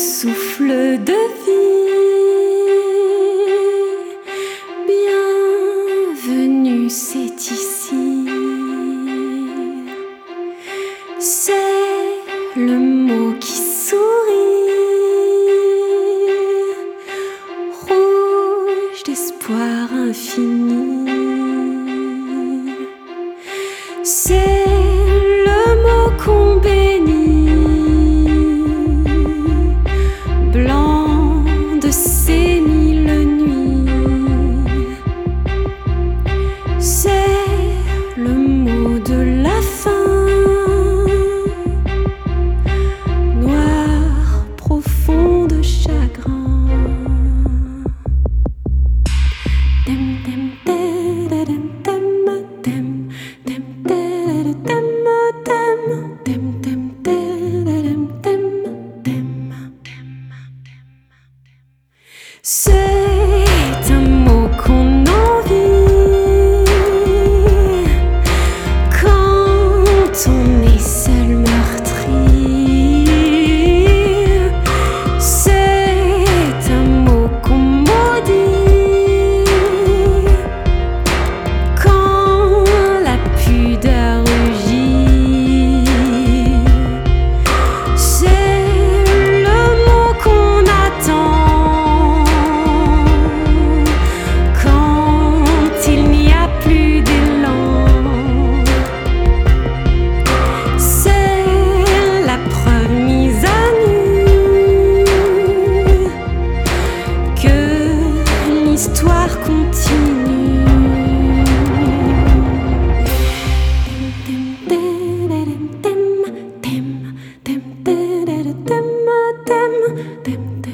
souffle de vie. Bienvenue, c'est ici. C'est le mot qui sourit, rouge d'espoir infini. C'est le mot qu'on bénit, blanc de ces 1000 nuits. C'est le mot de la fin, noir profond de chagrin. Dem, dem, dem, dem, dem, dem, dem, dem, dem, dem, dem. C'est un mot qu'on envie quand on est seul meurtri. C'est un mot qu'on maudit quand la pudeur rugit. C'est le mot qu'on attend quand il n'y a plus d'élan. C'est la preuve mise à nu que l'histoire continue. Dem, dem, dem, dem, dem, dem, dem, dem, dem.